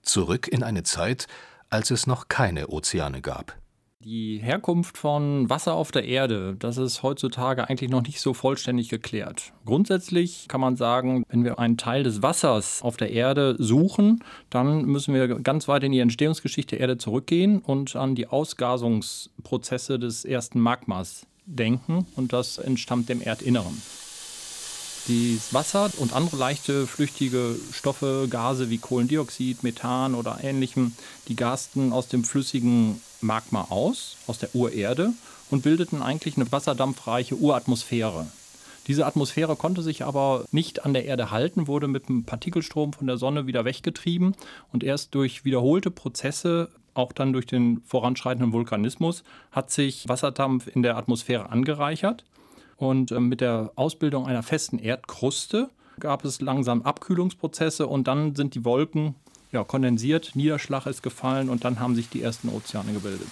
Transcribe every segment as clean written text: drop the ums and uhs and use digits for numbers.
zurück in eine Zeit, als es noch keine Ozeane gab. Die Herkunft von Wasser auf der Erde, das ist heutzutage eigentlich noch nicht so vollständig geklärt. Grundsätzlich kann man sagen, wenn wir einen Teil des Wassers auf der Erde suchen, dann müssen wir ganz weit in die Entstehungsgeschichte der Erde zurückgehen und an die Ausgasungsprozesse des ersten Magmas denken. Und das entstammt dem Erdinneren. Das Wasser und andere leichte, flüchtige Stoffe, Gase wie Kohlendioxid, Methan oder Ähnlichem, die gasten aus dem flüssigen Magma aus der Urerde und bildeten eigentlich eine wasserdampfreiche Uratmosphäre. Diese Atmosphäre konnte sich aber nicht an der Erde halten, wurde mit einem Partikelstrom von der Sonne wieder weggetrieben und erst durch wiederholte Prozesse, auch dann durch den voranschreitenden Vulkanismus, hat sich Wasserdampf in der Atmosphäre angereichert. Und mit der Ausbildung einer festen Erdkruste gab es langsam Abkühlungsprozesse und dann sind die Wolken kondensiert, Niederschlag ist gefallen und dann haben sich die ersten Ozeane gebildet.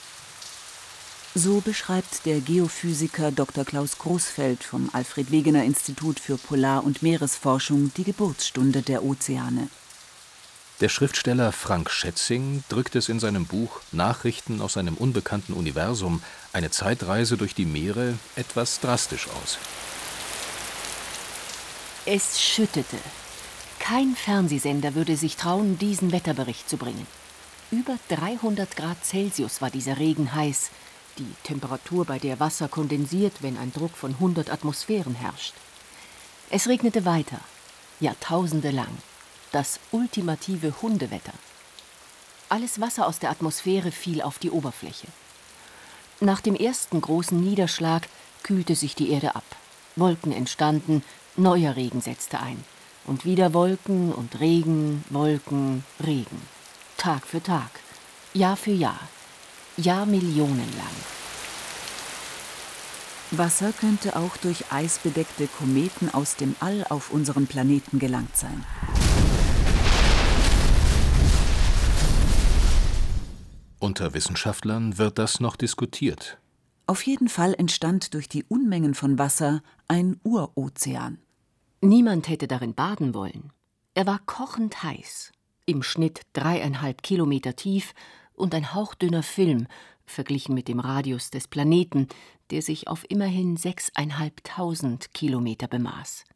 So beschreibt der Geophysiker Dr. Klaus Großfeld vom Alfred-Wegener-Institut für Polar- und Meeresforschung die Geburtsstunde der Ozeane. Der Schriftsteller Frank Schätzing drückt es in seinem Buch Nachrichten aus einem unbekannten Universum, eine Zeitreise durch die Meere, etwas drastisch aus. Es schüttete. Kein Fernsehsender würde sich trauen, diesen Wetterbericht zu bringen. Über 300 Grad Celsius war dieser Regen heiß, die Temperatur, bei der Wasser kondensiert, wenn ein Druck von 100 Atmosphären herrscht. Es regnete weiter, Jahrtausende lang. Das ultimative Hundewetter. Alles Wasser aus der Atmosphäre fiel auf die Oberfläche. Nach dem ersten großen Niederschlag kühlte sich die Erde ab. Wolken entstanden, neuer Regen setzte ein. Und wieder Wolken und Regen, Wolken, Regen. Tag für Tag, Jahr für Jahr, Jahrmillionen lang. Wasser könnte auch durch eisbedeckte Kometen aus dem All auf unseren Planeten gelangt sein. Unter Wissenschaftlern wird das noch diskutiert. Auf jeden Fall entstand durch die Unmengen von Wasser ein Urozean. Niemand hätte darin baden wollen. Er war kochend heiß, im Schnitt 3,5 Kilometer tief und ein hauchdünner Film, verglichen mit dem Radius des Planeten, der sich auf immerhin 6.500 Kilometer bemaß.